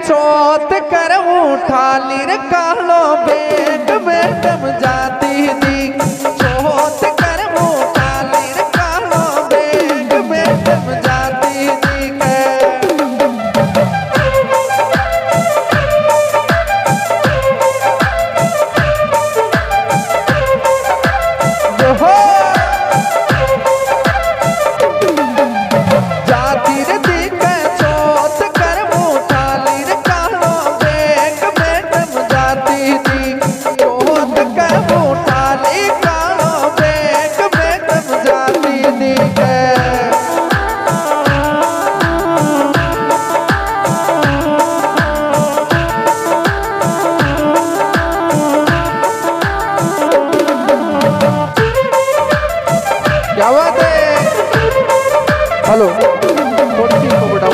चौथ कर उठा लीर कालो बेग मैडम जाती दी चौथ कर उठा लीर कालो बेग मैडम जाती दी हो जाती रे दी के चौथ कर उठा लीर कालो बेग मैडम जाती दी चौथ कर उठा ली कालो बेग मैडम जाती दी के क्या बात है। हेलो थोड़ी सी को बढ़ाओ।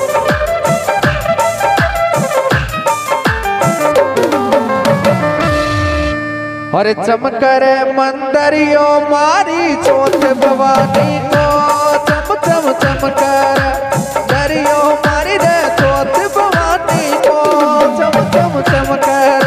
अरे चमकर मंदरियो मारी चौथ भवानी को चम चम चमकर दरियो मारी रे चौथ भवानी को चम चम चमकर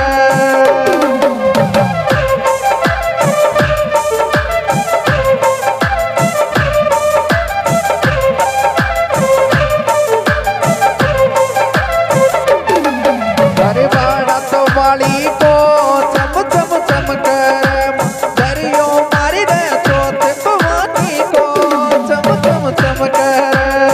वाली को चम चम चमकर दरियो मारी रे चौथ भवानी को चम चम चमकर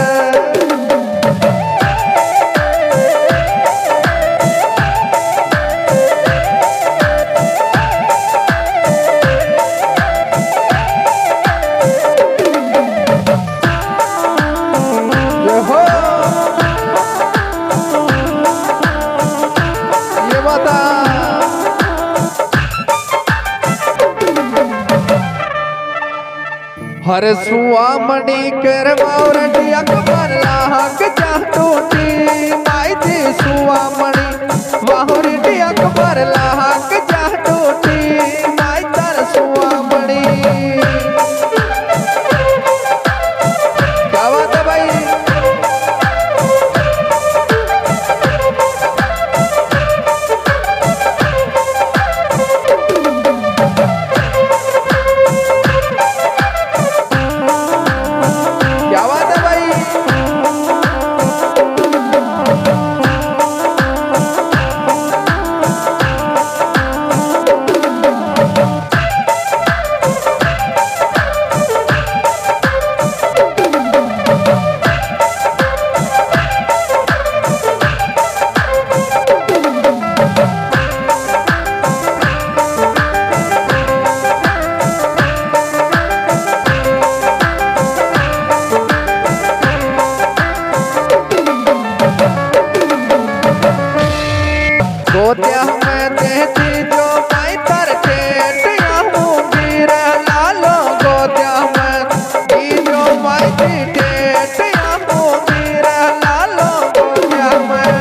हर सुआ मणि कर मावरटी अकबर लाहक जा टूटी माई थी सुआ मणि वाहुरटी अकबर लाहक जा टूटी माई तर सुआ मणि क्या बात है भाई। गोत्या में देती जो माई तर ठेठ आऊंगी रे लालो गोत्या में दी जो माई थी ठेठ आऊंगी रे लालो गोत्या में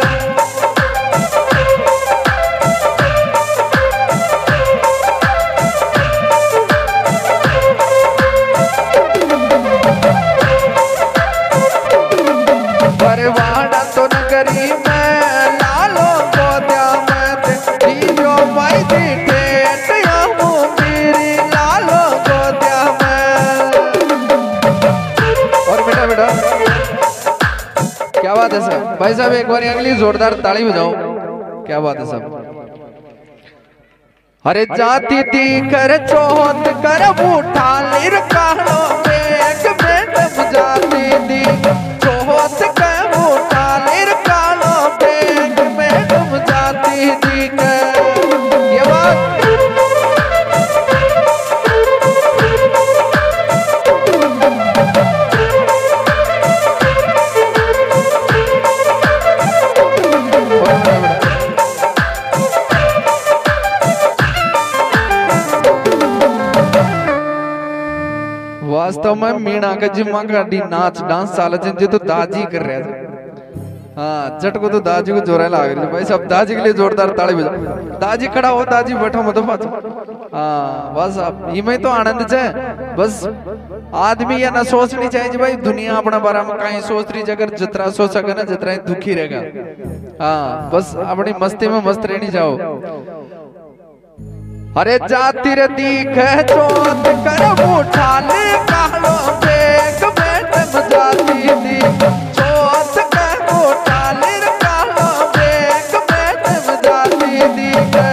परवाड़ा तो नगरी में लालो गोत्या में दी जो माई थी ठेठ आऊंगी रे लालो गोत्या में। और बेटा बेटा क्या बात है सर भाई साहब एक बार अगली जोरदार ताली बजाओ। क्या बात है सब। अरे जाती थी कर चौथ कर उठा लीर कालो बेग मैडम जाती थी चौथ कर उठा लीर कालो बेग मैडम जाती थी ये बात। वास्तव में मीणा का जिम्मा का नाच डांस साल जे तो दाजी कर रहे थे। हाँ जट को तो दाजी को जोरा लग रही भाई सब दाजी के लिए जोरदार ताली बजाओ। दाजी खड़ा हो दाजी बैठो मत पाचो। हाँ बस आप इमें तो आनंद है बस आदमी ये ना सोचनी चाहिए जी भाई दुनिया अपना बारे में कहीं सोच रही जगह जितना सोच सके ना जितना ही दुखी रहेगा। हाँ बस अपनी मस्ती में मस्त रहनी जाओ। अरे जाती रे दीख चोत कर उठा ले कालो बेग बेट जाती दी चोत कर उठा ले कालो बेग बेट जाती दी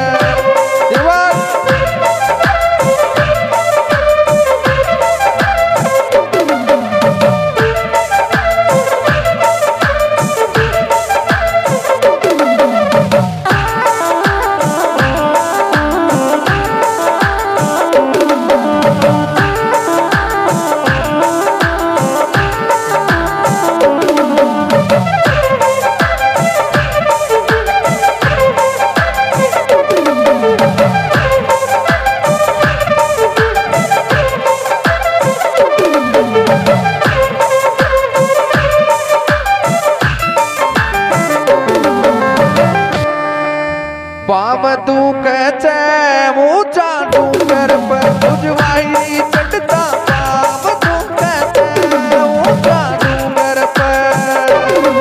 पाव तू कहते ऊंचा डूंगर पर उजवाही चढ़ता पाव तू कहते ऊंचा डूंगर पर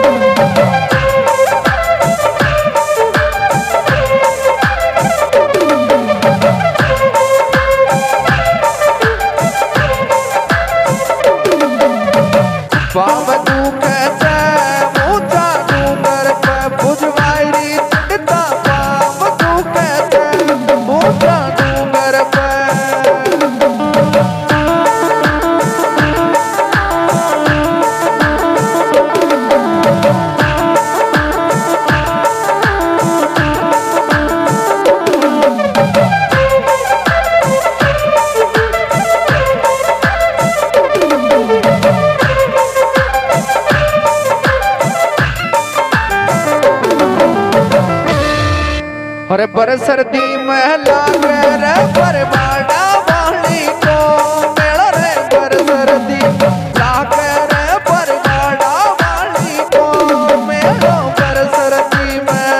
पाव तू कहते ऊंचा डूंगर पर उजवाही चढ़ता अरे पर सर्दी में लागे रे पर बाड़ा वाली को मेला रे पर सर्दी लागे रे पर बाड़ा वाली को मेला पर सर्दी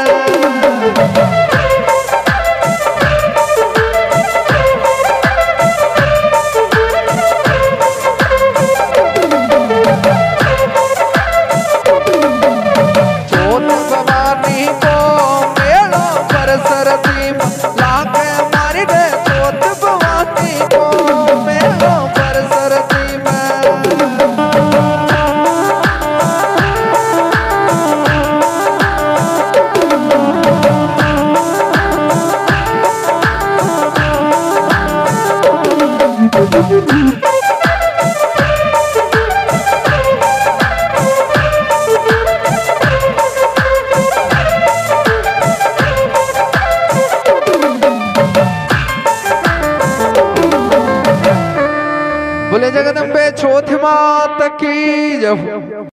चोट भवानी को सरदी लागे मारी दे चोट भवानी को मेलो पर सरदी बोले जगदम्बे चौथी मात की जय।